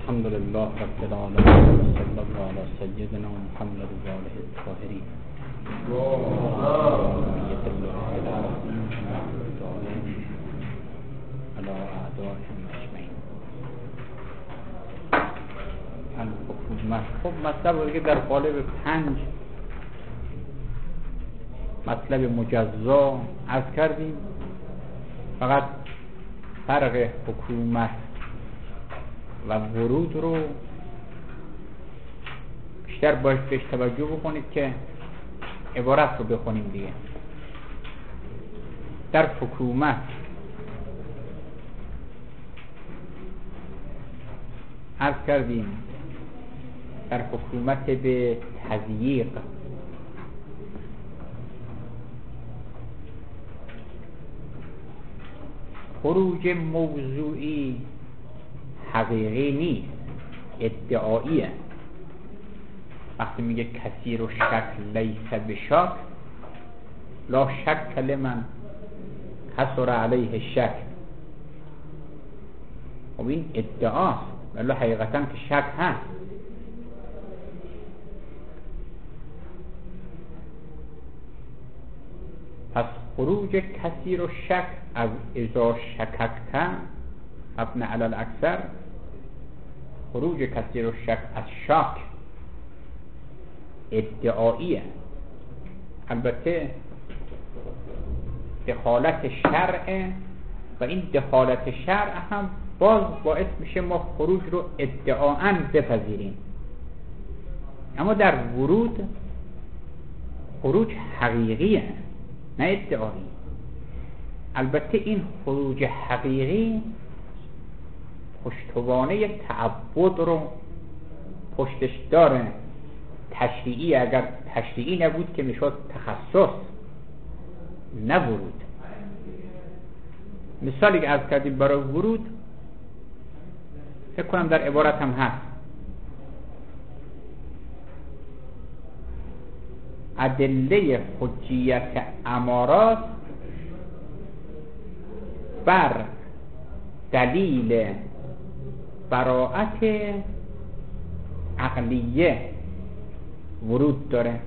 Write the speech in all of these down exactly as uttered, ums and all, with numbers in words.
الحمد لله رب العالمين وصلى الله على سيدنا محمد وآله الطاهرين على أعدائهم أجمعين. الحکومت خب مطلب بود که در قالب پنج مطلب مجزا عرض کردیم. فقط فرق حکومت و ورود رو بیشتر باید بهش توجه بکنید که عبارت رو بخونیم دیگه. در حکومت عرض کردیم در حکومت به تضییق خروج موضوعی حقیقی نیست، ادعاییه. وقتی میگه کثیر و شک لیس بشک، لا شک لمن کثر علیه شک. خب این ادعاست ولی حقیقتا که شک هست. پس خروج کثیر و شک از اذا شککت ابن علی الاکثر، خروج کثیر و شک از شک ادعاییه. البته دخالت شرع و این دخالت شرع هم باز باعث میشه ما خروج رو ادعااً بپذیریم، اما در ورود خروج حقیقیه نه ادعایی. البته این خروج حقیقی پشتوانه تعبد رو پشتش داره، تشریعی. اگر تشریعی نبود که میشد تخصص نه ورود. مثالی که عرض کردیم برای ورود فکر کنم در عبارت هم هست. ادله حجیت امارات بر دلیل براءت عقلیه ورود داره.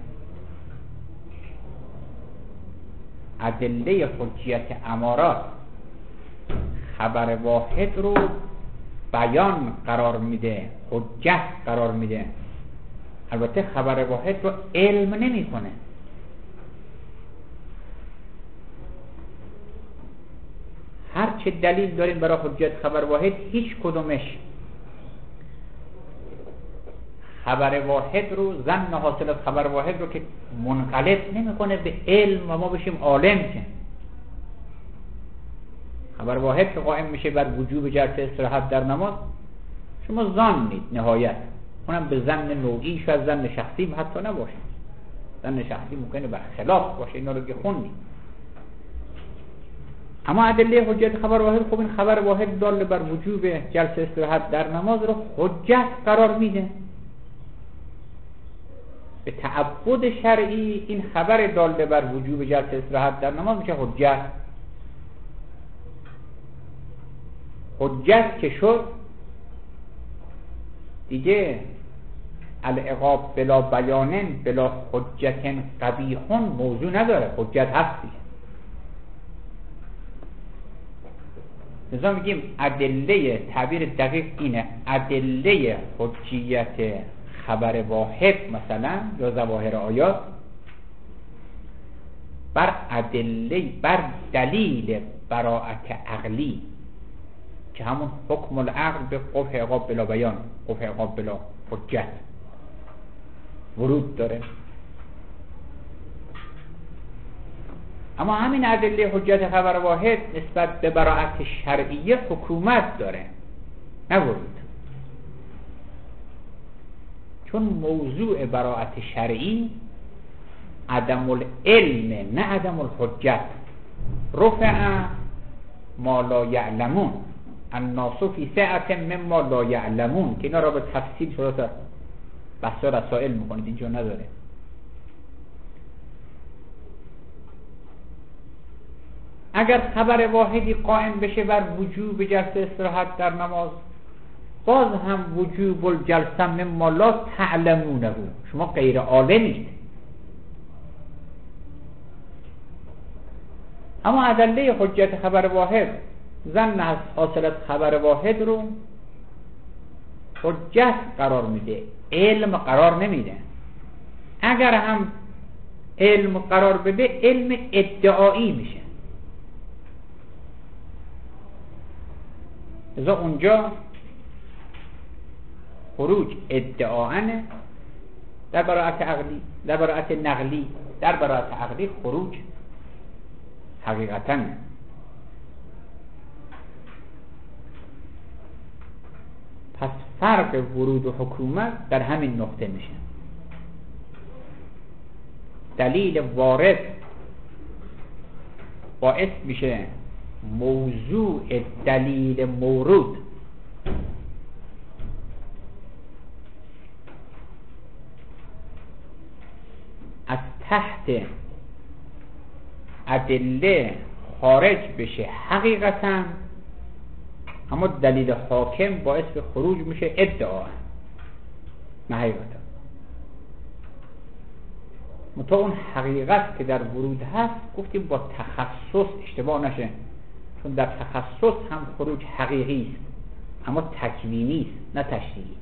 ادله حجیت امارات خبر واحد رو بیان قرار میده، حجت قرار میده. البته خبر واحد رو علم نمی کنه. هر چه دلیل داریم برای حجت خبر واحد، هیچ کدومش خبر واحد رو، ظن حاصل از خبر واحد رو که منقلب نمی کنه به علم و ما بشیم عالم. که خبر واحد که قائم میشه بر وجوب جلسه استراحت در نماز، شما ظنید نهایت، اونم به ظن نوعی، شاید ظن شخصی حتی نباشه. ظن شخصی ممکنه بر خلاف باشه، اینا رو که خوندیم. اما ادله حجت خبر واحد، خب این خبر واحد دال بر وجوب جلسه استراحت در نماز رو حجت قرار میده. به تعبد شرعی این خبر دال بر وجوب جلسه استراحت در نماز میشه حجت. حجت که شد دیگه العقاب بلا بیانن بلا حجت قبیحون موضوع نداره، حجت هستی. لذا میگیم ادله، تعبیر دقیق اینه، ادله حجیت خبر واحد مثلا یا ظواهر آیات بر ادله، بر دلیل براءت عقلی که همون حکم العقل به قبح عقاب بلا بیان، قبح عقاب بلا حجت ورود داره. اما همین ادله حجت خبر واحد نسبت به براءت شرعیه حکومت داره نه ورود. چون موضوع براءت شرعی عدم العلم نه عدم الحجت. رفع ما لا یعلمون، الناس فی سعة مما لا یعلمون، که اینا را به تفصیل شده بحث رسائل میکنید، اینجا نداره. اگر خبر واحدی قائم بشه بر وجوب جلسه استراحت در نماز، باز هم وجوب الجلسه مما لا تعلمونه، شما غیر عالمید. اما ادله حجت خبر واحد، ظن از حاصلت خبر واحد رو حجت قرار میده، علم قرار نمیده. اگر هم علم قرار بده علم ادعایی میشه. لذا اونجا خروج ادعاانه در براءت عقلی، در براءت نقلی، در براءت عقلی خروج حقیقتاً. پس فرق ورود و حکومت در همین نقطه میشه. دلیل وارد باعث میشه موضوع دلیل مورود از تحت ادله خارج بشه حقیقتا، اما دلیل حاکم باعث به خروج میشه ادعا نه حقیقتا. متا اون حقیقت که در ورود هست گفتیم با تخصص اشتباه نشه، چون در تخصص هم خروج حقیقی است اما تکوینی است نه تشریعی.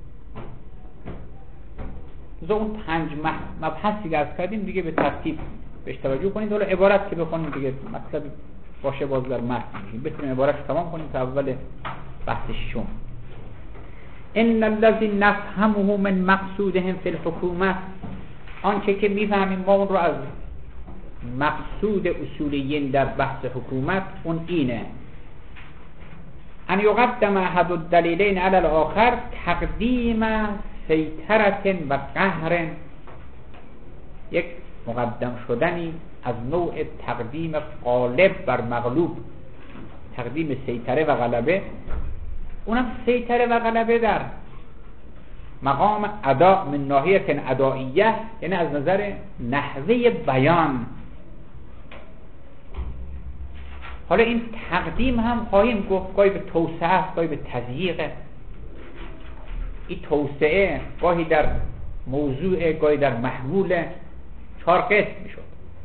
از اون پنج مبحثی که از کردیم دیگه به ترتیب بهش توجه کنید. حالا عبارت که بخونیم دیگه مطلب باشه باز در متن میشیم، بتونیم عبارت تمام کنیم تا اول بحث شوم. ان الذی نفهمه من مقصودهم فی الحکومه، آنچه که میفهمیم ما اون رو از مقصود اصولیین در بحث حکومت، اون اینه ان یقدم احد الدلیلین علی الاخر تقدیم سیطرة و قهر، یک مقدم شدنی از نوع تقدیم غالب بر مغلوب، تقدیم سیطره و غلبه، اونم سیطره و غلبه در مقام ادا من ناحیه ادائیه، یعنی از نظر نحوه بیان. حالا این تقدیم هم خواهیم گفت گاهی به توسعه است گاهی به تضییقه. این توسعه گاهی در موضوع گاهی در محمول، چهار قسم میشد.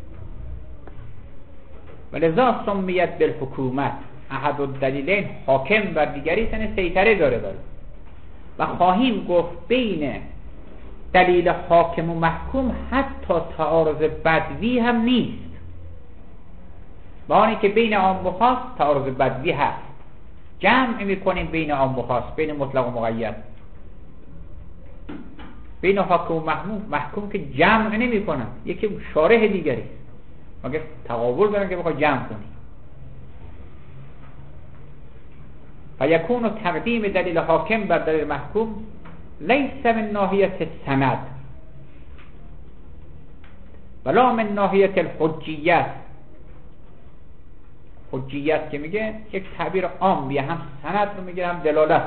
ولذا سمیت بالحکومت، احد الدلیلین حاکم بر دیگری سن سیطره داره داره. و خواهیم گفت بین دلیل حاکم و محکوم حتی تعارض بدوی هم نیست، با آنی که بین عام و خاص تعارض بدوی هست. جمع میکنیم بین عام و خاص، بین مطلق و مقید. بین حاکم و محکوم محکوم که جمع نمی کنن، یکی شارح دیگری مگر تقابل دارن که بخواه جمع کنی. فیکون تقدیم دلیل حاکم بر دلیل محکوم لیس من ناحیت سند ولا من ناحیت الحجیت. حجیت که میگه یک تعبیر عام بیه، هم سند رو میگه هم دلالت.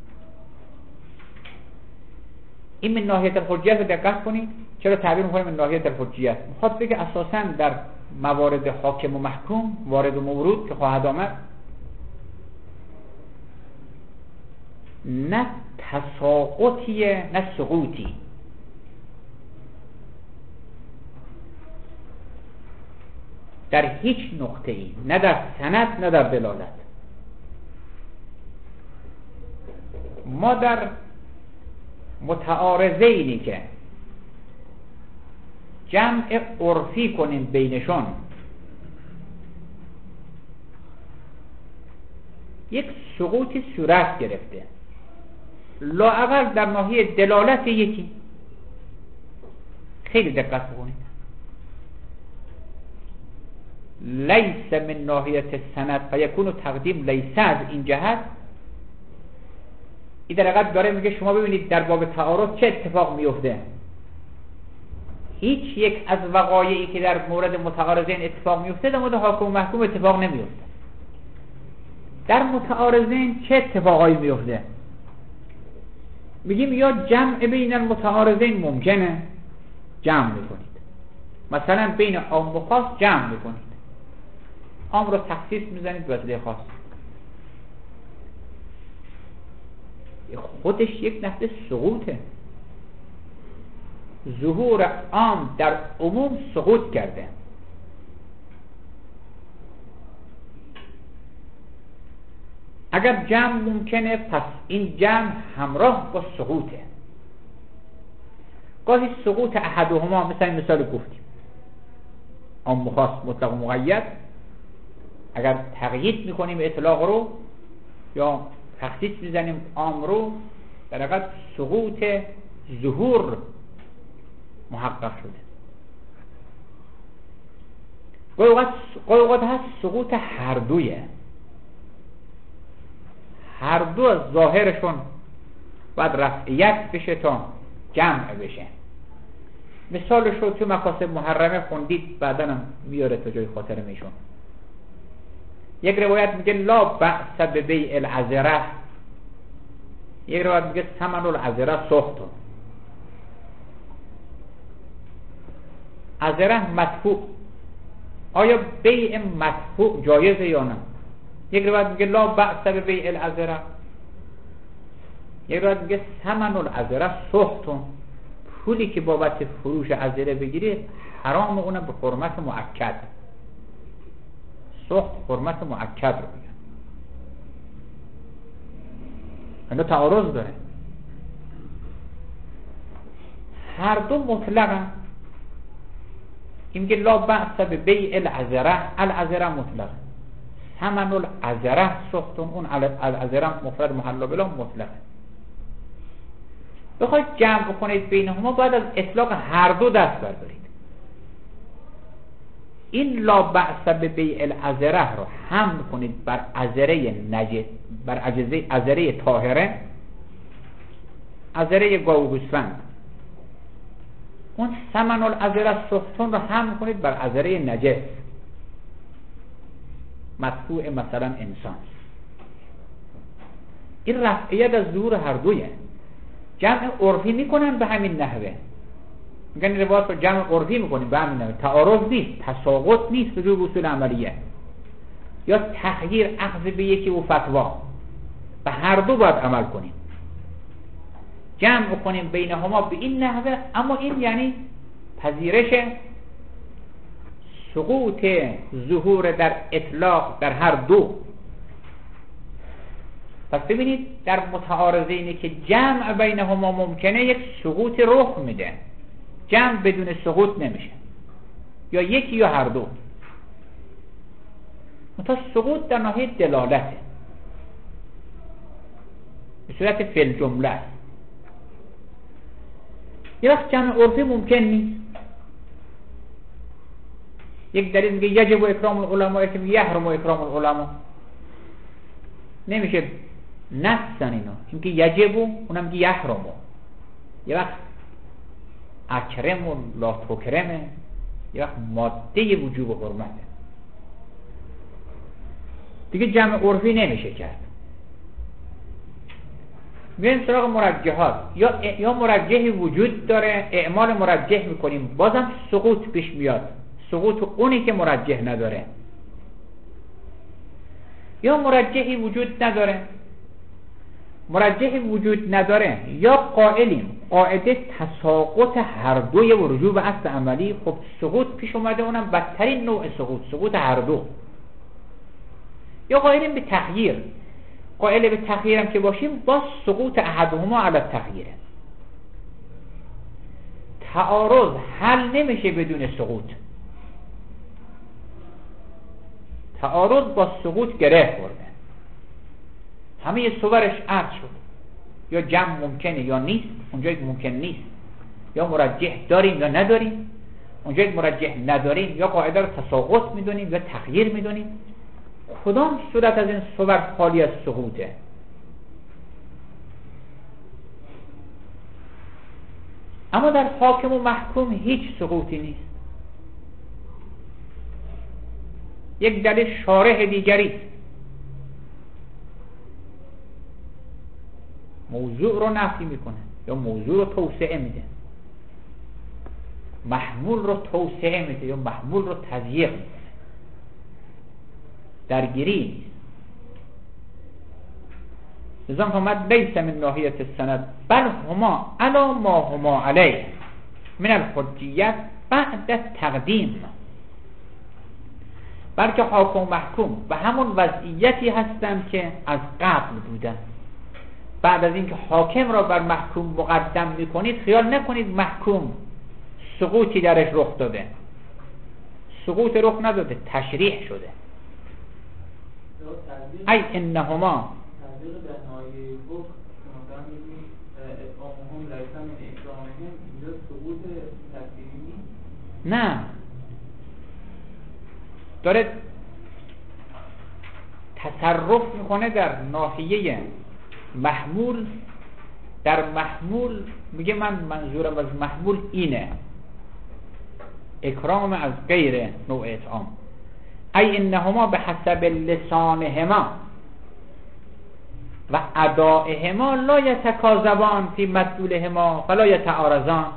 این من ناحیت الحجیت رو دقت کنید. چرا تعبیر میکنه من ناحیت الحجیت؟ میخواد بگه اساساً در موارد حاکم و محکوم، وارد و مورود که خواهد آمد، نه تساقطیه نه سقوطی. در هیچ نقطه ای، نه در سند نه در دلالت. ما در متعارضینی که جمع عرفی کنیم بینشون، یک سقوطی صورت گرفته، لااقل در ناحیه دلالت یکی. خیلی دقت بکنید. لیس من ناحیت سند فیکون تقدیم لیس، از این جهت این در حقیقت داره میگه شما ببینید در باب تعارض چه اتفاق میفته. هیچ یک از وقایعی که در مورد متعارضین اتفاق میفته در مورد حاکم و محکوم اتفاق نمیفته. در متعارضین چه اتفاقایی میفته؟ میگیم یا جمع بین المتعارضین ممکنه، جمع میکنید. مثلا بین عام و خاص جمع میکنید، عام رو تخصیص میزنید وسیله خاص. خودش یک نحوه سقوطه. ظهور عام در عموم سقوط کرده. اگر جمع ممکنه پس این جمع همراه با سقوطه. گاهی سقوط احدهما، مثل این مثال گفتیم عام و خاص مطلق و مقید، اگر تقیید میکنیم اطلاق رو یا تخصیص میزنیم عام رو، در حقیقت سقوط ظهور محقق شده. گاهی اوقات هست سقوط هر دویه، هر دو از ظاهرشون باید رفعیت بشه تا جمع بشه. مثالش رو تو مقاصد محرمه خوندید، بعدا هم میاره تا جای خاطر میشون. یک روایت میگه لا بأس ببیع العذره، یک روایت میگه ثمن العذره سختون. عذره مدفوع، آیا بیع مدفوع جایزه یا نه؟ یک روایت میگه لا بأس ببیع العذره، یک روایت میگه ثمن العذره سختون، پولی که بابت فروش عذره بگیری حرام، اونم به حرمت مؤکد. سخت حرمت مؤکد رو میگن. اینا تعارض داره. هر دو مطلقن. این میگه لا بأس ببیع العذره، العذره مطلق، ثمن العذره سختون، اون العذره مفرد محل بلا مطلقه. بخواید جمع بکنید بینهما باید از اطلاق هر دو دست بردارید. این لا بأس ببیع العذره رو حمل کنید بر عذره نجس، بر عجزه عذره طاهره، عذره گاو و گوسفند. اون ثمن العذره سختون رو حمل کنید بر عذره نجس، مدفوع مثلا انسان. این رفعیت از ظهور هر دویه. جمع عرفی میکنن به همین نحوه، میگن روایت رو جمع عرفی میکنیم به همین نحوه. تعارض نیست، تساقط نیست وجود اصول عملیه یا تغییر اخذ به یکی و فتوا. به هر دو باید عمل کنیم، جمع کنیم بینهما به این نحوه. اما این یعنی پذیرش سقوط ظهور در اطلاق در هر دو. پس ببینید در متعارضینه که جمع بینهما ممکنه یک سقوط رخ میده، جمع بدون سقوط نمیشه، یا یکی یا هر دو. متا سقوط در ناحیه دلالته، به صورت فعل جمله است. یه وقت جمع عرفی ممکن نیست. یک دلیل میگه یجب و اکرام العلماء، که یحرم و اکرام العلماء نمیشه نستن اینا. این که یجب و اونم که یحرم. یه وقت اکرم و لا تکرمه، یه وقت ماده وجوب و حرمته. دیگه جمع عرفی نمیشه کرد. میریم سراغ مرجحات. یا یا مرجحی وجود داره، اعمال مرجح میکنیم، بازم سقوط پیش میاد، سقوط اونی که مرجح نداره. یا مرجحی وجود نداره، مرجحی وجود نداره، یا قائلیم قاعده تساقط هر دوی و رجوع به اصل عملی. خب سقوط پیش اومده، اونم بدترین نوع سقوط، سقوط هر دو. یا قائلیم به تغییر، قائل به تغییر هم که باشیم، با سقوط احدهما علی التغییر. تعارض حل نمیشه بدون سقوط. تعارض با سقوط گره خورده، همه صورش عرض شد. یا جمع ممکنه یا نیست، اونجایی که ممکن نیست. یا مرجح داریم یا نداریم، اونجایی که مرجح نداریم یا قاعده رو تساقط میدونیم یا تغییر میدونیم. کدام صورت از این صور خالی از سقوطه؟ اما در حاکم و محکوم هیچ سقوطی نیست. یک دلیل شارح دیگری موضوع رو نفی میکنه یا موضوع رو توسعه میده، محمول رو توسعه میده یا محمول رو تضییق میکنه. درگیری نیست. لذا فرمود لیس من ناحیه السند بل هما علی ما هما علیه من الحجیت بعد تقدیم، بلکه حاکم و محکوم به همون وضعیتی هستند که از قبل بودن. بعد از اینکه حاکم را بر محکوم مقدم میکنید، خیال نکنید محکوم سقوطی درش رخ داده. سقوط رخ نداده، تشریح شده. ای انهما تغییر در ناحیه حکم مثلا میگیم اتهامهم لیس من احکامهم، اینجا سقوط تکلیفی نیست؟ نه، داره تصرف میکنه در ناحیه محمول. در محمول میگه من منظورم از محمول اینه، اکرام از غیر نوع اطعام. ای انهما به حسب لسانهما و ادائهما لا یتکاذبان فی مدلولهما فلا یتعارضان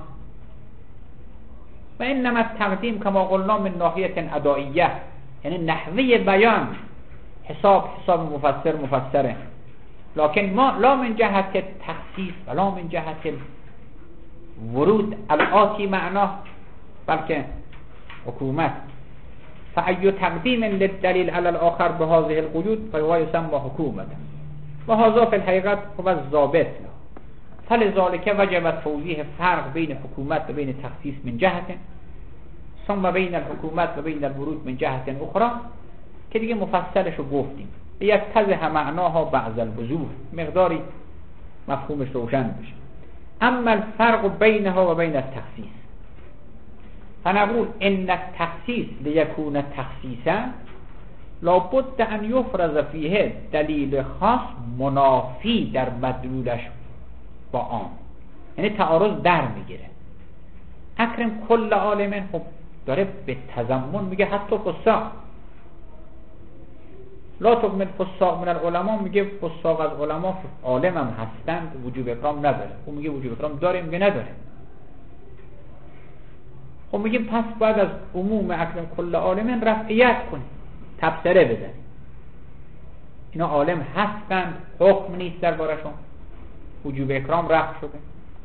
و انما التقدیم کما قلنا من ناحیه ادائیه، یعنی نحوه بیان حساب حساب مفسر مفسره، لکن ما لا من جهت تخصیص ولا من جهت ورود الآتی معنا، بلکه حکومت. فأي تقدیم للدلیل علی الآخر بهذه القیود فهو یسمى حکومت و هذا في الحقیقت هو الضابط. فلذلك وجب توضیح فرق بین حکومت و بین تخصیص من جهت، ثم بین الحکومت و بین الورود من جهت اخرى، که دیگه مفصلش رو گفتیم. یتضح معناها بعض الوضوح، مقداری مفهومش روشن بشه. اما الفرق بینها و بین التخصیص فنقول ان التخصیص لیکون تخصیصا لابد ان یفرض فیه دلیل خاص منافی در مدلولش با عام، یعنی تعارض در میگیره. اکرم کل عالم، خب داره به تضمن میگه حتی فساق. لا تکمل فساق من العلماء، میگه فساق از علما عالم هم هستند، وجوب اکرام نداره. اون میگه وجوب اکرام داره، میگه نداره. خب میگه پس بعد از عموم اکرم کل عالم رفعیت کنیم، تبصره بزنیم. اینا عالم هستند، حکم نیست دربارشون، وجوب اکرام رفع شده.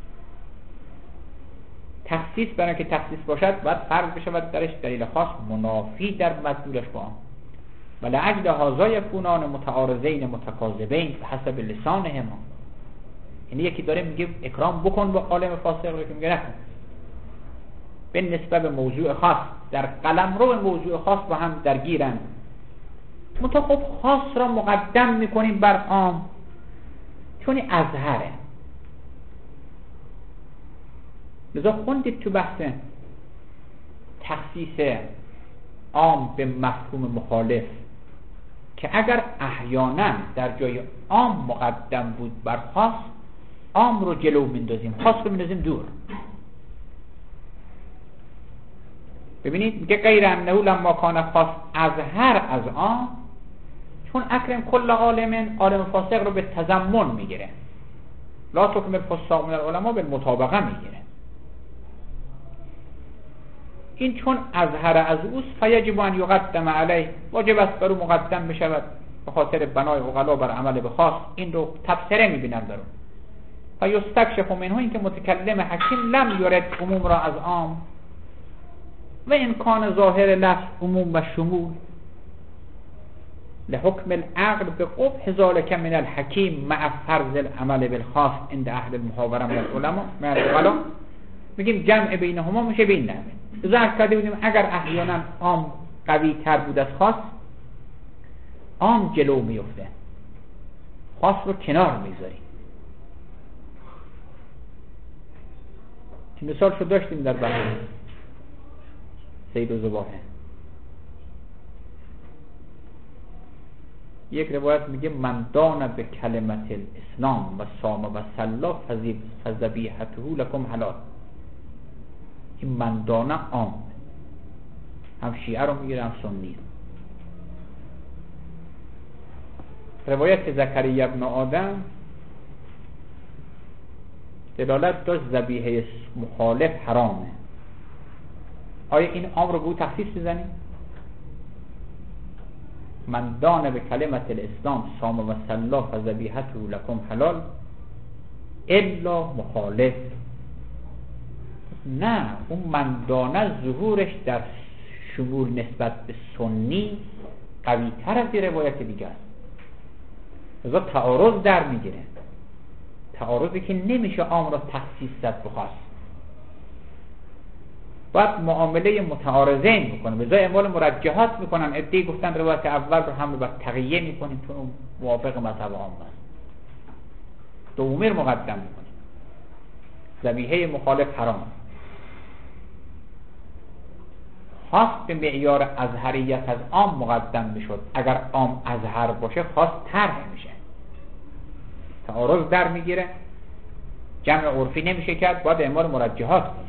تخصیص برای که تخصیص باشد باید فرق بشه و درش دلیل خاص منافی در مدلولش با آن. ولعجل هذا یکونان متعارضین متکاذبین به حسب لسانهما، یعنی یکی داره میگه اکرام بکن با عالم فاسق، یکی میگه نکن. به نسبت به موضوع خاص در قلمرو موضوع خاص با هم درگیرن. منتها خب خاص را مقدم میکنیم بر عام چون ازهره. لذا خوندید تو بحث تخصیص عام به مفهوم مخالف که اگر احیانا در جای عام مقدم بود بر خاص، عام رو جلو میندازیم، خاص رو میندازیم دور. ببینید میگه غیر انه لما کان خاص ازهر از عام، چون اکرم کل عالم، عالم فاسق رو به تضمن میگیره. لا تکمل فساق من العلماء به مطابقه میگیره. این چون ازهر از اوست فیجب ان یقدم علیه، واجب است بر او مقدم بشود به خاطر بنای عقلا بر عمل به خاص. این رو تبصره میبینن در اون. فیستکشف منه، این که متکلم حکیم لم یرد عموم را از عام و امکان ظاهر لفظ عموم و شمول لحکم العقل به قبح ذالک من الحکیم مع فرض العمل بالخاص عند اهل المحاوره من العلماء من العقلا. میگیم جمع بینهما میشه بین نحوه. ذکر کرده بودیم اگر احیانا عام قوی تر بود از خاص، عام جلو میفته، خاص رو کنار میذاریم. که مثال شو داشتیم در بحث سید و زباهه. یک روایت میگه من دان به کلمت الاسلام و صام و صلا فذبیحته لکم حلال. این من دانه عام، هم شیعه رو میگیره هم سنی. روایت زکریا ابن آدم دلالت داشت ذبیحه مخالف حرامه. آیا این عام رو به او تخصیص میزنیم؟ من دان به کلمت الاسلام صام و صلا فذبیحته لکم حلال الا مخالف. نه، اون من دانه ظهورش در شمول نسبت به سنی قوی تر از روایت دیگه است. لذا تعارض در میگیره، تعارضی که نمیشه عام را تخصیص زد بخواست، باید معامله متعارضین بکنه. به جای اعمال مرجحات میکنن، ادعی گفتن روایت اول رو هم رو باید تقیه میکنیم چون اون موافق مذهب عام است، دومی رو مقدم میکنیم. ذبیحه مخالف حرام، خواست به معیار ازهریت از عام مقدم میشد، اگر عام ازهر باشه خواست طرح میشه، تعارض در میگیره، جمع عرفی نمیشه کرد، باید اعمال مرجحات کنیم.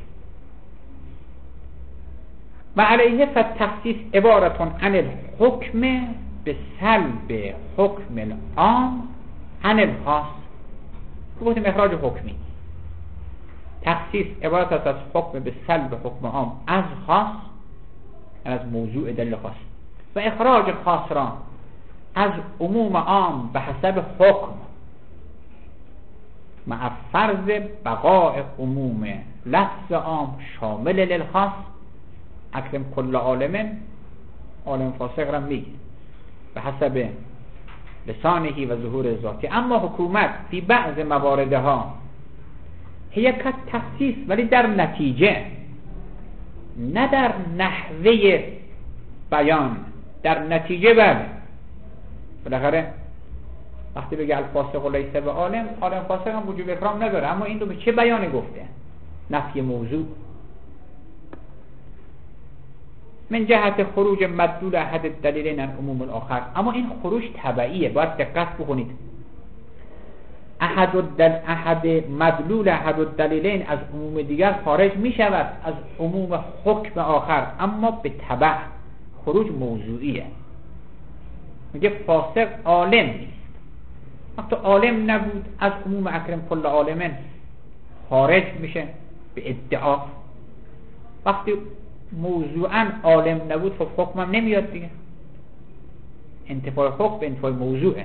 و علیه فالتخصیص عبارتون عن الحکم به سلب حکم العام عن الخاص. گفتیم اخراج حکمی، تخصیص عبارت است از حکم به سلب حکم عام از خاص، از موضوع دلیل خاص، و اخراج خاص را از عموم عام به حسب حکم مع فرض بقاء عموم لفظ عام شامل للخاص. اکرم کل عالم، عالم فاسق را میگه به حسب لسانهی و ظهور ذاتی. اما حکومت فی بعض موردها هی که تخصیص، ولی در نتیجه نه در نحوه بیان، در نتیجه. بله بالاخره وقتی بگه الفاسق لیس به عالم، عالم فاسق هم وجوب اکرام نداره، اما این رو به چه بیانی گفته؟ نفی موضوع. من جهت خروج مدلول احد الدلیلین عن عموم الاخر، اما این خروج تبعیه، باید دقت بکنید. احد الدل احد مدلول احد الدلیلین از عموم دیگر خارج می شود از عموم حکم آخر، اما به تبع خروج موضوعیه. میگه فاسق عالم نیست، وقتی عالم نبود از عموم اکرم کل عالمن خارج میشه به ادعا. وقتی موضوعا عالم نبود خب حکمم نمیاد دیگه، انتفاع حکم به انتفاع موضوعه.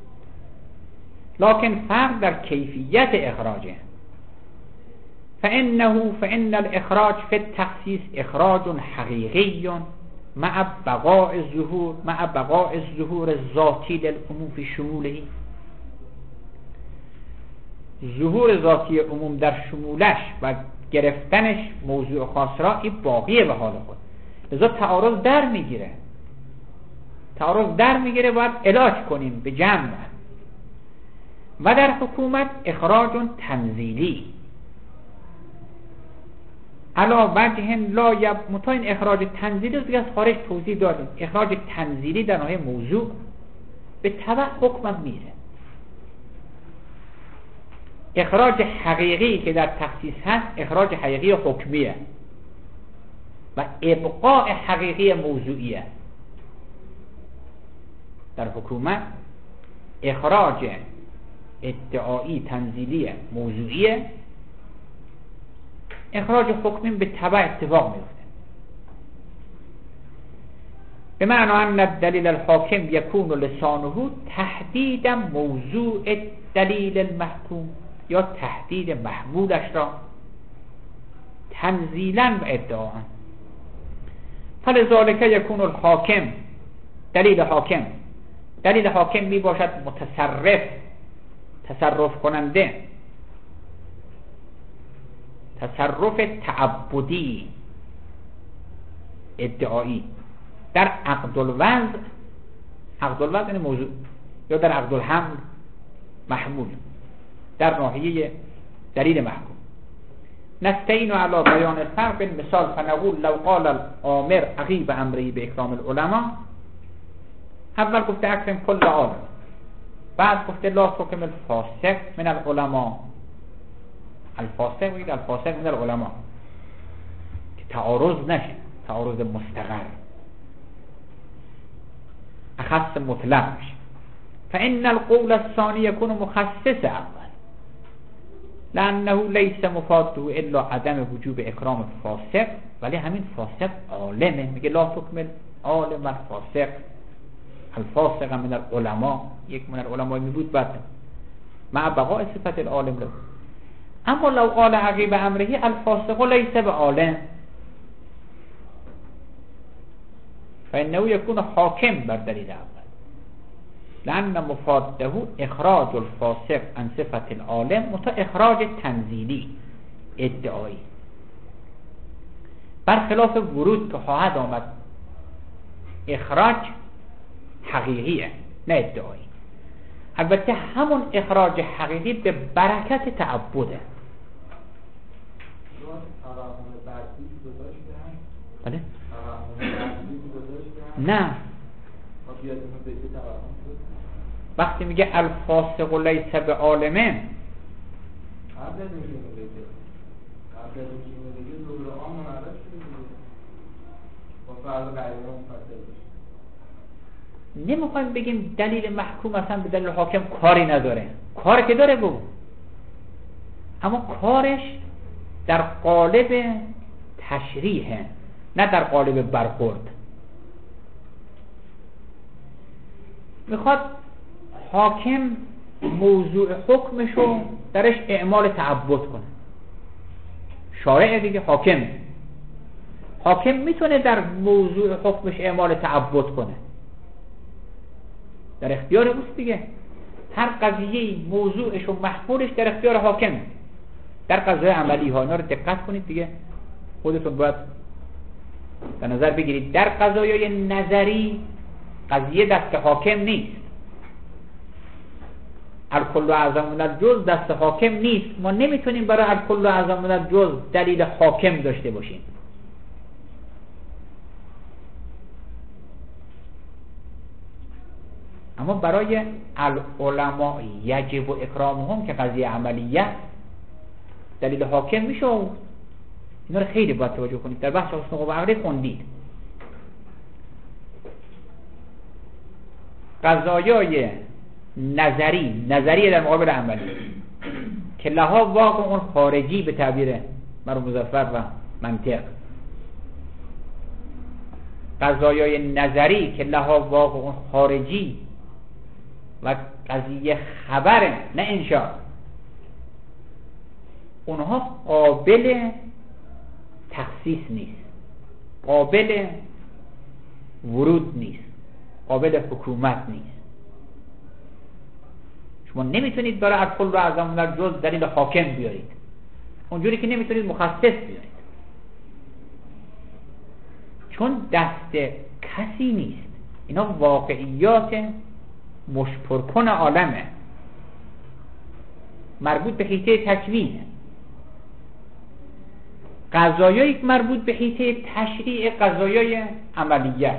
لكن فرق در کیفیت اخراجه. فانه فان الاخراج في التخصيص اخراج حقيقي مع بقاء الظهور مع بقاء الظهور الذاتي للعموم في شموله. ظهور ذاتی عموم در شمولش و گرفتنش موضوع خاص را این باقیه به حال خود. لذا تعارض در میگیره، تعارض در میگیره، باید علاج کنیم به جمع. و در حکومت اخراج تنزیلی علا وجه لا یب متا. این اخراج تنزیلی رو دیگه از خارج توضیح دادیم. اخراج تنزیلی در ناحیه موضوع به تبع حکم میره. اخراج حقیقی که در تخصیص هست اخراج حقیقی حکمیه و ابقاء حقیقی موضوعیه. در حکومت اخراج ادعایی تنزیلی موضوعیه، اخراج حکمی به تبع اتفاق میفته. به معنی ان الدلیل الحاکم یکون لسانه تحدید موضوع دلیل المحکوم، یا تحدید محمولش را تنزیلا و ادعا. فلذالک یکون الحاکم، دلیل حاکم دلیل حاکم می باشد متصرف، تصرف کننده، تصرف تعبدی ادعایی در عقد الوضع. عقد الوضع این موضوع، یا در عقد الحمل محمول در ناحیه دلیل محکوم. نستعین علی بیان الفرق بالمثال فنقول لو قال الامر عقیب امری به اکرام العلماء. اول گفته اکرم کل عالم، بعد گفته لا تکرم الفاسق من العلماء. الفاسق بگید الفاسق من العلماء که تعارض نشه، تعارض مستقر، اخص مطلق میشه. فان القول الثانی یکون مخصص اول لانه لیس مفاده الا عدم وجوب اکرام فاسق. ولی همین فاسق عالمه، میگه لا تکمل عالم الفاسق الفاسق من العلماء، یک من العلماء می بود بعد مع بقاء صفت العالم له. اما لو قال عقیب امره الفاسق لیس بعالم فانه یکون حاکم بر دلیل اول، لأن مفاده اخراج الفاسق عن صفت العالم متا اخراج تنزیلی ادعایی، برخلاف ورود که خواهد آمد اخراج حقیقیه نه ادعایی. البته همون اخراج حقیقی به برکت تعبده. بله؟ نه، وقتی میگه الفاسق لیس بعالم نمیخوایم بگیم دلیل محکوم اصلا به دلیل حاکم کاری نداره، کار که داره بگو، اما کارش در قالب تشریحه نه در قالب برخورد. میخواد حاکم موضوع حکمشو درش اعمال تعبد کنه، شارع دیگه حاکم حاکم میتونه در موضوع حکمش اعمال تعبد کنه، در اختیار اوست دیگه. هر قضیه موضوعش و محمولش در اختیار حاکم. در قضای عملی ها اینا رو دقت کنید دیگه، خودتون باید در نظر بگیرید. در قضایای نظری قضیه دست حاکم نیست، الکل اعظم من الجز دست حاکم نیست. ما نمیتونیم برای الکل اعظم من الجز دلیل حاکم داشته باشیم. اما برای العلماء یجب و اکرامهم که قضیه عملیه دلیل حاکم میشه. اینا رو خیلی باید توجه کنید. در بحث حسن قوه عقلی خوندید قضایای نظری نظری در مقابل عملی که لها واقع اون خارجی به تعبیر مرحوم مظفر و منطق، قضایای نظری که لها واقع اون خارجی و قضیه خبره نه انشاء، اونها قابل تخصیص نیست، قابل ورود نیست، قابل حکومت نیست. شما نمیتونید برای الکل و اعظم در جز دلیل حاکم بیارید، اونجوری که نمیتونید مخصص بیارید، چون دست کسی نیست. اینا واقعیات مشپرکن عالمه، مربوط به حیطه تکوینه. قضایایی که مربوط به حیطه تشریع قضایای عملیه.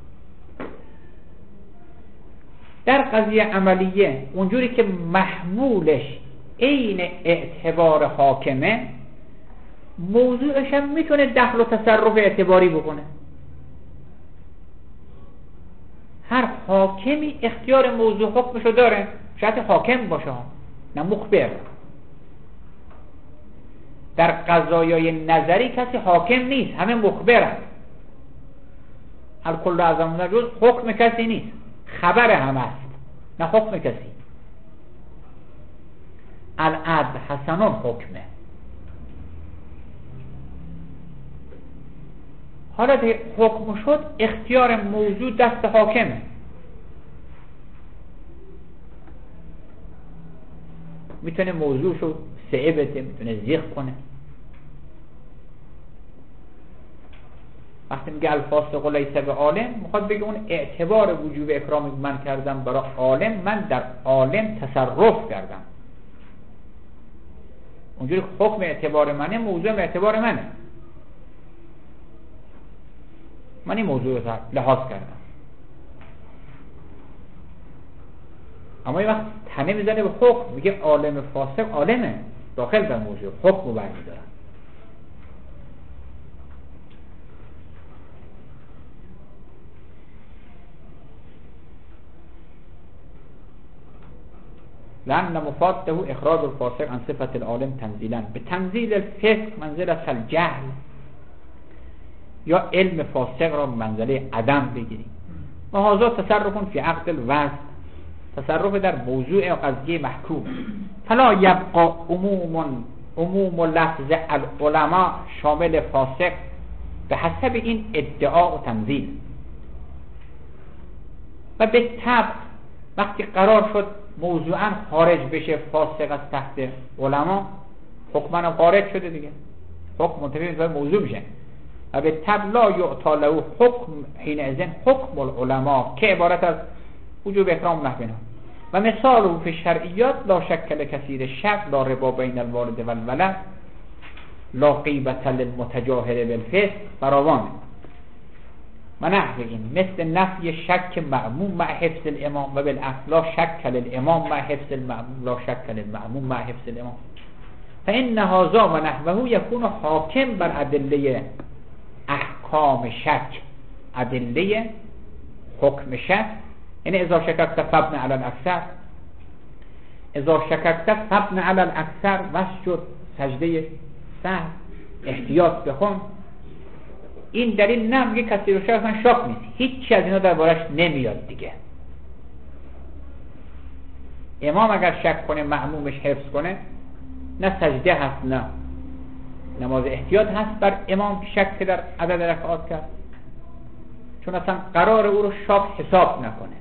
در قضیه عملیه اونجوری که محمولش عین اعتبار حاکمه، موضوعش هم میتونه دخل و تصرف اعتباری بکنه. هر حاکمی اختیار موضوع حکمشو داره، شاید حاکم باشه نه مخبر. در قضایای نظری کسی حاکم نیست، همه مخبرن. الکل اعظم من الجز حکم کسی نیست، خبر هم است نه حکم کسی. العدل حسنون حکمه. حالا که حکم شد اختیار موضوع دست حاکمه. میتونه موضوعشو سعه بده، میتونه زیغ کنه. وقتی میگه الفاسق لیس بعالم، میخواد بگه اون اعتبار وجوب اکرامی من کردم برای عالم، من در عالم تصرف کردم. اونجوری حکم اعتبار منه، موضوع اعتبار منه، من این موضوع رو لحاظ کردم. اما یه وقت تنه میزنه به حکم، میگه عالم فاسق عالمه، داخل در موضوع حکم رو برمی‌دارن. لأن مفاده اخراج الفاسق عن صفت العالم تنزیلا، به تنزیل الفسق منزلت الجهل، یا علم فاسق را منزله عدم بگیریم. و هذا تصرف فی عقد الوضع، تصرف در موضوع قضیه محکوم. فلا یبقى عموم عموم لفظ العلماء شامل فاسق به حسب این ادعا و تنزیل. و به طبع وقتی قرار شد موضوعا خارج بشه فاسق از تحت علما، حکماً خارج شده دیگه، حکم منتفی به موضوع میشه. و به طبع لا یعطی له حکم حینئذ حکم العلماء که عبارت از وجوب اکرام نحوه. و مثال فی شرعیات لا شک لکثیر شک لا ربا بین الوالد و الولد لا غیبة للمتجاهر بالفسق فراوان. و نحو این مثل نفی شک مأموم مع حفظ الامام و بالعکس لا شک للامام مع حفظ المأموم لا شک للمأموم مع حفظ الامام. فإن هذا و نحوه یکون حاکم بر ادله احکام شک، ادله حکم شک. یعنی اذا شککت فابن علی الاکثر، اذا شککت فابن علی الاکثر واسجد، سجده سهو، احتیاط بخون. این دلیل نه میگه کسی رو شک اصلا شک نیست، هیچی از اینا دربارش نمیاد دیگه. امام اگر شک کنه مأمومش حفظ کنه، نه سجده هست نه نماز احتیاط هست بر امام که شک در عدد رکعات کرد، چون اصلا قرار او رو شک حساب نکنه.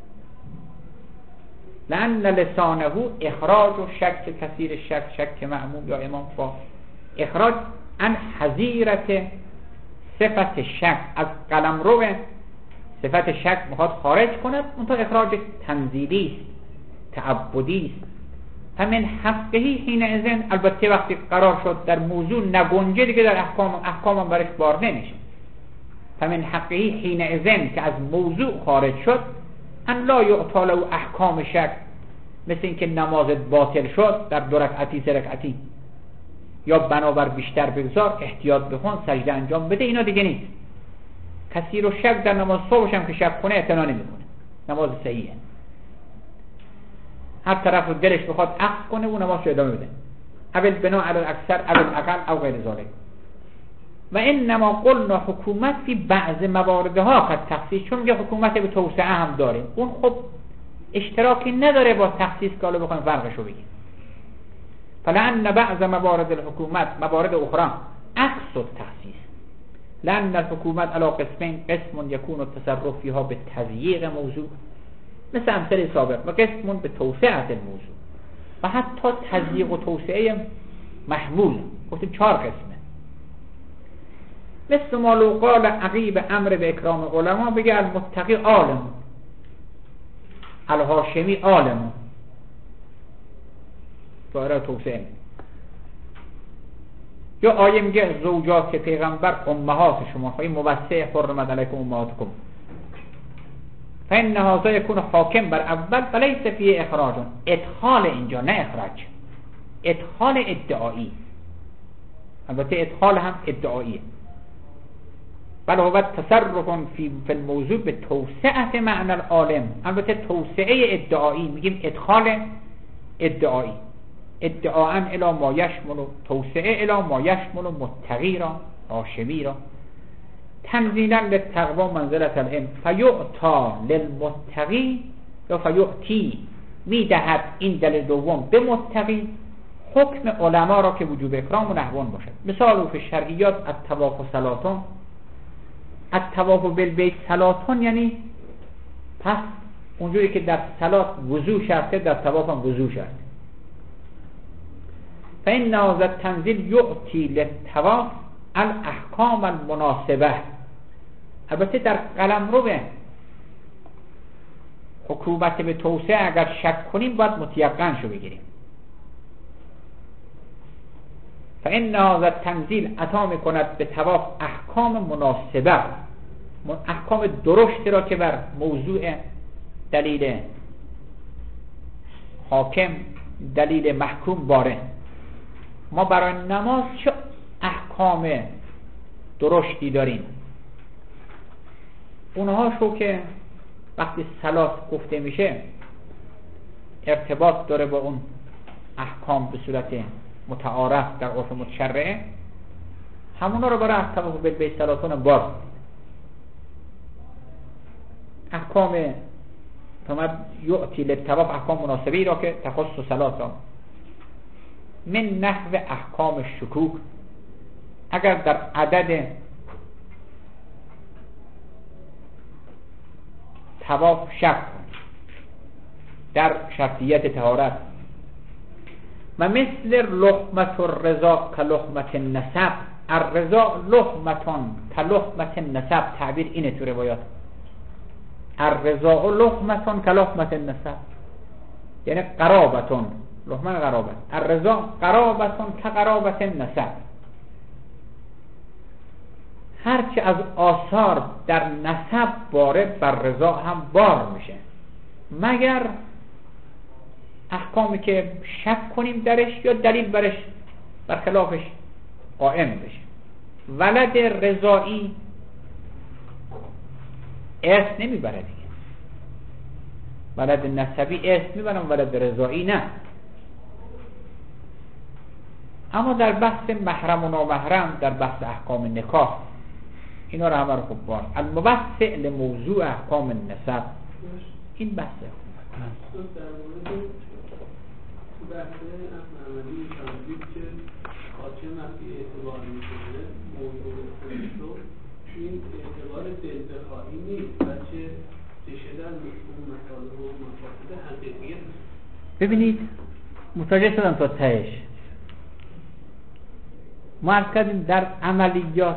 لأن لسانه اخراج و شک کثیر شک، شک مأموم یا امام با اخراج عن حظیرت صفت شک، از قلمرو صفت شک میخواد خارج کند، منتها اخراج تنزیلی است، تعبدی است. همین حقهی حینئذ، البته وقتی قرار شد در موضوع نگنجه دیگه در احکام احکام هم برش بار نمیشه. همین حقهی حینئذ که از موضوع خارج شد، ان لا یعطی له احکام شک، مثل اینکه نمازت باطل شد در دو رکعتی سه رکعتی، یا بنابر بیشتر بگذار، احتیاط بخون، سجده انجام بده، اینا دیگه نیست. کسی رو شک در نماز صبحش هم که شک کنه اعتنا نمیکنه، نماز صحیحه. هر طرف رو دلش بخواد عقد کنه و نماز رو ادامه بده، اول بنا علی الاکثر اول اقل او غیر ذالک. و انما قلنا حکومت فی بعض مواردها قد تخصیص، چون میگه حکومت به توسعه هم داریم، اون خب اشتراکی نداره با تخصیص که حالا بخوایم فرقش رو بگیم. فلان بعض موارد الحکومت موارد اخرى عکس التخصیص، لان الحکومت علی قسمین، قسم یکون التصرف فیها به تضییق موضوع مثل امثله سابق، و قسم به توسعه الموضوع، و حتی تضییق و توسعه محمول، گفتیم چهار قسمه. مثل ما لو قال عقیب امر به اکرام علما، بگه المتقی عالم، الهاشمی عالم، داره توسعه. یا آیه میگه زوجات پیغمبر امهات شما، این موسع حرمت علیکم امهاتکم، فإن هذا يكون حاکم بر اول فلیس فیه اخراج، ادخال اینجا نه اخراج، ادخال ادعایی، البته ادخال هم ادعاییه. بل هو تصرف فی فی الموضوع به توسعه معنی العالم، البته توسعه ادعایی، میگیم ادخال ادعایی، ادعاء الی ما یشمل، توسعه الی ما یشمل متقی را، هاشمی را. تنزیلا للتقوا منزلة العلم، فیعطا للمتقی یا فیعطی، میدهد این دلیل دوم به متقی حکم علما را که وجوب اکرام و نحوان باشد. مثال فی شرعیات الطواف و صلاتون، الطواف بالبیت صلاتون، یعنی پس اونجوری که در صلات وضو شرطه در طواف هم وضو شرطه. فإن هذا التنزیل یعطی للطواف الاحکام المناسبه، البته در قلمرو حکومت به توسعه اگر شک کنیم باید متیقن شو بگیریم. فإن هذا التنزیل عطا میکند به طواف احکام مناسبه، احکام درشتی را که بر موضوع دلیل حاکم دلیل محکوم باره. ما برای نماز چه احکام درشتی داریم؟ اونها شو که وقتی صلات گفته میشه ارتباط داره با اون احکام به صورت متعارف در عرف متشرعه، همونا رو برای الطواف بالبیت صلاتون باز. احکام فرمود یعطی للطواف احکام مناسبی را که تخصص ثلاثه من نحو احکام شکوک، اگر در عدد طواف شک در شرطیت طهارت و مثل لحمت الرضا که لحمت النسب، الرضا لحمتون که لحمت النسب، تعبیر اینه تو روایات، الرضا لحمتون که لحمت النسب، یعنی قرابتون، لحمه قرابت، الرضا قرابتون که قرابت النسب. هرچی از آثار در نسب باره بر رضا هم بار میشه، مگر احکامی که شک کنیم درش یا دلیل برش برخلافش قائم بشه. ولد رضایی ارث نمیبره دیگه، ولد نسبی ارث میبرن، ولد رضایی نه. اما در بحث محرم و نامحرم، در بحث احکام نکاح، اینا رو همه رو خوب بار الموسع لموضوع احکام النسب، این بحثه. در مورد بحث عملی تنظیم که حاکم وقتی اعتبار میکنه موضوع خودش رو، این اعتبار دلبخواهی نیست، بلکه ریشه در مفهوم مطالب و مفاسد حقیقی است. ببینید متوجه شدم تا تهش. ما عرض کردیم در عملیات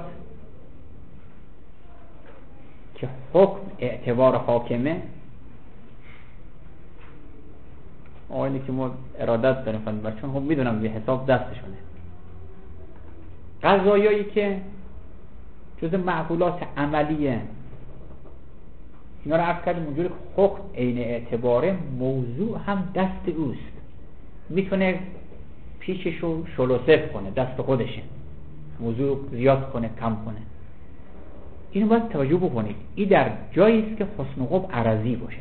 که حکم اعتبار حاکمه، آقایونی که ما ارادت داریم فن چون خب میدونم به حساب دستشونه، قضایایی که جز معقولات عملیه اینا رو عرض کردیم اونجوری که حکم عین اعتباره، موضوع هم دست اوست، میتونه پیششو شلوسف کنه، دست خودشه، موضوع زیاد کنه کم کنه. اینو باید توجه بکنید، این در جایی است که حسن قبح عرضی باشه،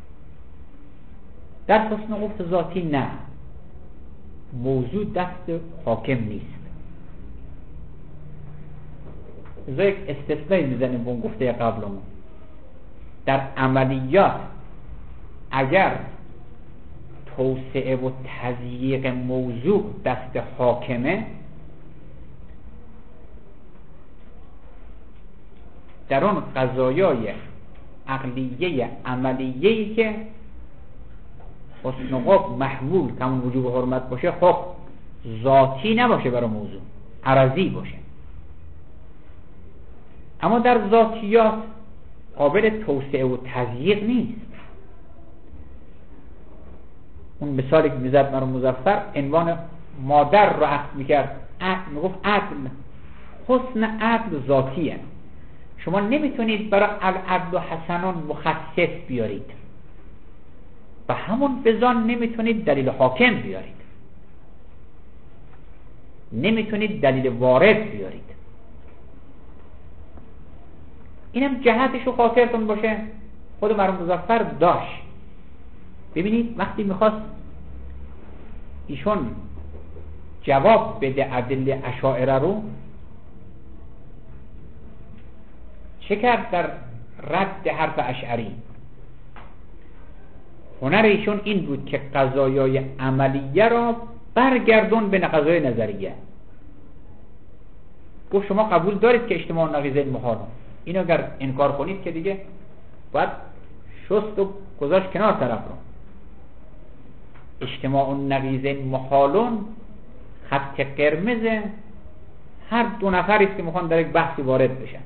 در حسن قبح ذاتی نه، موضوع دست حاکم نیست. ازا یک استثنایی میزنیم به اون گفته قبلمون، در عملیات اگر توسعه و تضییق موضوع دست حاکمه، در اون قضایای عقلیه عملیه‌ای که حسن قبح محمول کمون وجوب حرمت باشه، خب ذاتی نباشه برای موضوع، عرضی باشه. اما در ذاتیات قابل توسعه و تضییق نیست. اون مثالی که میزد مرحوم مظفر، عنوان مادر رو عقد میکرد، میگفت عدل، حسن عدل ذاتیه، شما نمیتونید برای العدل و حسنان مخصص بیارید و همون بزان نمیتونید دلیل حاکم بیارید، نمیتونید دلیل وارد بیارید. اینم جهتشو خاطرتون باشه خود مرحوم مظفر داشت. ببینید وقتی میخواست ایشون جواب بده ادله اشاعره رو، چه کرد در رد حرف اشعری؟ هنر ایشون این بود که قضایای عملیه را برگردون به قضایای نظریه. گفت شما قبول دارید که اجتماع نقیضه محال، اینو اگر انکار کنید که دیگه باید شست و گذاشت کنار طرف رو. اجتماع نقیضه محالون خط قرمز هر دو نفریست که میخوان در یک بحثی وارد بشن.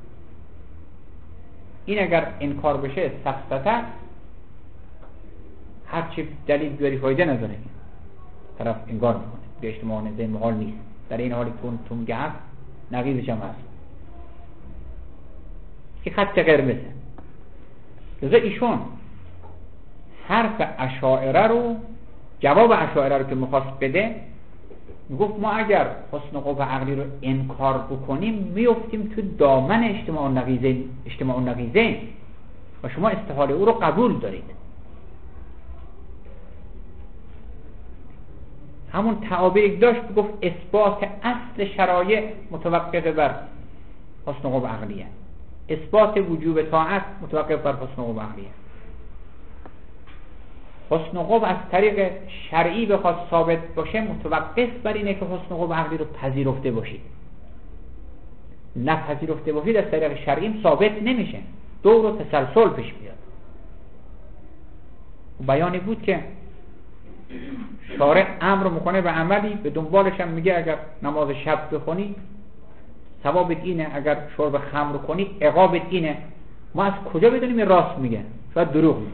این اگر انکار بشه سفسطه، هرچی دلیل بیاری فایده نداره، طرف انکار میکنه به اجتماع نقیضه محال نیست، در این حالی که اون تون گفت نقیضش هم هست، که خط قرمزه. لذا ایشون حرف اشاعره رو، جواب اشاعره رو که میخواست بده، میگفت ما اگر حسن قبح عقلی رو انکار بکنیم میفتیم تو دامن اجتماع نقیضه اجتماع نقیضه و شما استحاله او رو قبول دارید. همون تعابیر داشت، گفت اثبات اصل شرایع متوقف بر حسن قبح عقلیه. اثبات وجوب طاعت متوقف بر حسن عقوب عقلیه. حسن عقوب از طریق شرعی بخواد ثابت باشه متوقف بر اینه که حسن عقوب عقلی رو پذیرفته باشید. نپذیرفته باشید از طریق شرعی ثابت نمیشه، دور و تسلسل پیش میاد. بیانی بود که شارع امر میکنه به عملی، به دنبالش هم میگه اگر نماز شب بخونی ثوابت اینه، اگر شرب خمر کنی عقابت اینه. ما از کجا بدونیم این راست میگه؟ شاید دروغ میگه.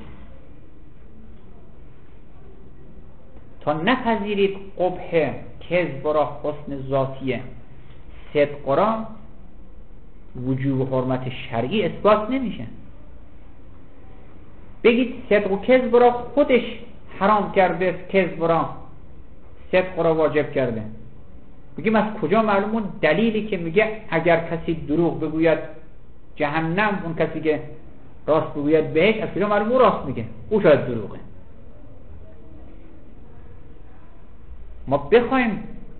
تا نپذیرید قبح کذب را حسن ذاتیه صدق را وجوب و حرمت شرعی اثبات نمیشه. بگید صدق و کذب را خودش حرام کرده، کذب را صدق را واجب کرده. بگیم از کجا معلوم اون دلیلی که میگه اگر کسی دروغ بگوید جهنم، اون کسی که راست بگوید بهش، از کجا معلوم اون راست میگه؟ او شاید دروغه. ما بخوایم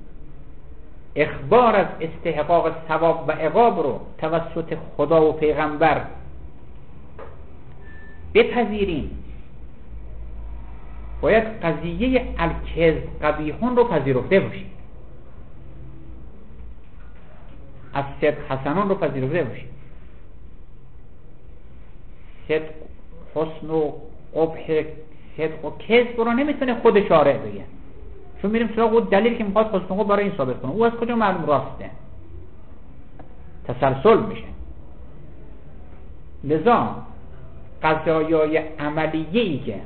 اخبار از استحقاق ثواب و عقاب رو توسط خدا و پیغمبر بپذیریم، باید قضیه الکذب قبیحون رو پذیرفته باشیم، از صدق حسنان رو پذیرفته باشیم. صدق حسن و قبح صدق و کذب رو نمیتونه خود شارع بگه، چون میریم سراغ اون دلیل که میخواد حسن و قبح برای این ثابت کنه. او از کجا معلوم راسته؟ تسلسل میشه. لذا قضایای عملیه‌ای که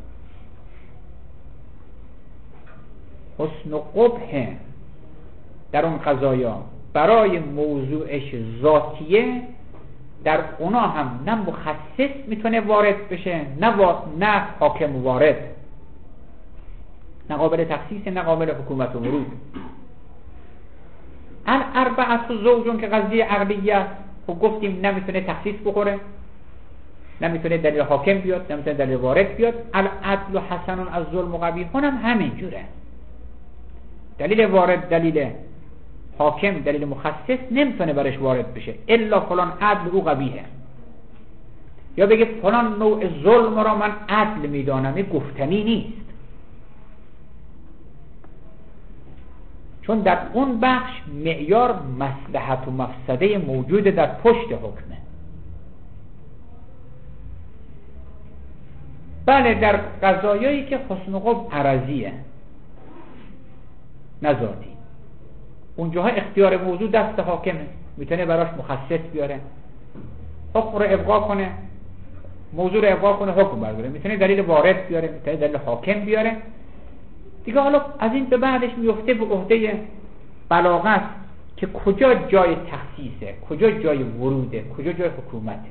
حسن و قبح در اون قضایا برای موضوعش ذاتیه، در اونا هم نه مخصص میتونه وارد بشه، نه, و... نه حاکم وارد، نه قابل تخصیص، نه قابل حکومت و ورود. الاربعه زوجون که قضیه عقلیه خب گفتیم نمیتونه تخصیص بخوره، نمیتونه دلیل حاکم بیاد، نمیتونه دلیل وارد بیاد. العدل و حسنون از ظلم و قبیحون هم همین جوره. دلیل وارد، دلیل حاکم، دلیل مخصص نمیتونه برش وارد بشه الا فلان عدل او قبیحه، یا بگه فلان نوع ظلم را من عدل میدانم. این گفتنی نیست، چون در اون بخش معیار مصلحت و مفسده موجود در پشت حکمه. بله در قضایایی که حسن و قبح عرضیه نه ذاتی، اونجاها اختیار موضوع دست حاکمه، میتونه براش مخصص بیاره، حکم رو ابقا کنه، موضوع رو ابقا کنه، حکم برداره، میتونه دلیل وارد بیاره، میتونه دلیل حاکم بیاره دیگه. حالا از این به بعدش میفته به عهده بلاغت که کجا جای تخصیصه، کجا جای وروده، کجا جای حکومته.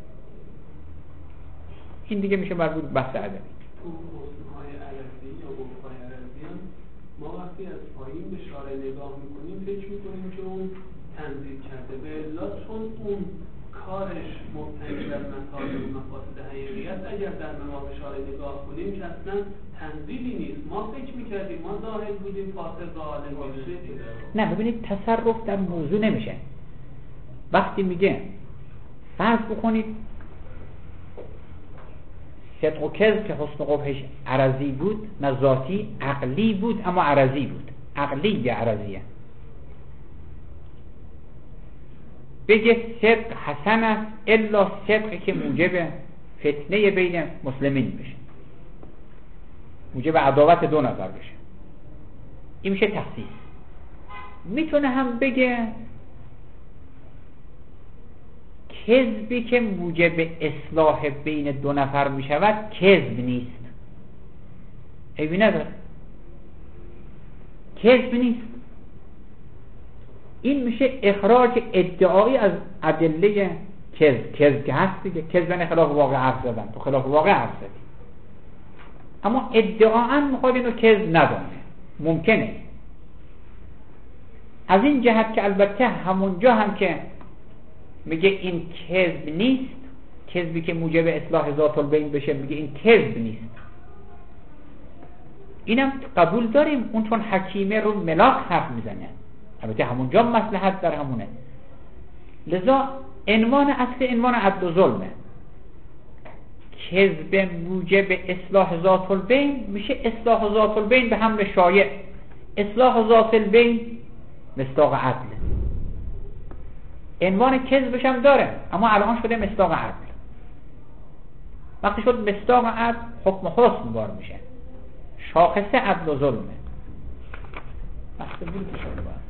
این دیگه میشه مربوط به بحث ادبی. تو حسن‌های علفی یا قبح‌های علفی هم ما وقتی از پایین به شارع نگاه میکنیم فکر میکنیم که اون تنزیل کرده، به الا چون اون کارش مبتنی بر مطالب و مفاسد حقیقیت اگر در مقام شارع نگاه کنیم که اصلا تنزیلی نیست. ما فکر میکردیم ما ظاهر بودیم، فاسد و عالم بودیم. نه ببینید تصرف در موضوع نمیشه. وقتی میگه فرض بکنید صدق و کذب که حسن و قبحش عرضی بود، نه ذاتی، عقلی بود اما عرضی بود، عقلی یا عرضیه. بگه صدق حسن است الا صدقی که موجب فتنه بین مسلمین بشه، موجب عداوت دو نفر بشه، این میشه تخصیص. میتونه هم بگه کذبی که موجب اصلاح بین دو نفر میشود کذب نیست، عیبی نداره، کذب نیست. این میشه اخراج ادعایی از ادله کذب. کذب که هست دیگه، کذبن خلاف واقع حرف زدن، تو خلاف واقع حرف زدی، اما ادعاً میخواد اینو کذب ندانه. ممکنه از این جهت که البته همونجا هم که میگه این کذب نیست، کذبی که موجب اصلاح ذات البین بشه، میگه این کذب نیست، اینم قبول داریم. اون چون حکیمه رو ملاک حرف میزنه، البته همونجا مصلحت در همونه. لذا عنوان اصل عنوان عدل و ظلمه. کذب موجب اصلاح ذات البین میشه اصلاح ذات البین به حمل شایع، اصلاح ذات البین مصداق عدل. عنوان کذبش هم داره اما الان شده مصداق عدل. وقتی شد مصداق عدل حکم حسن بار میشه، شاخصه عدل و ظلمه. بحث بود شده باید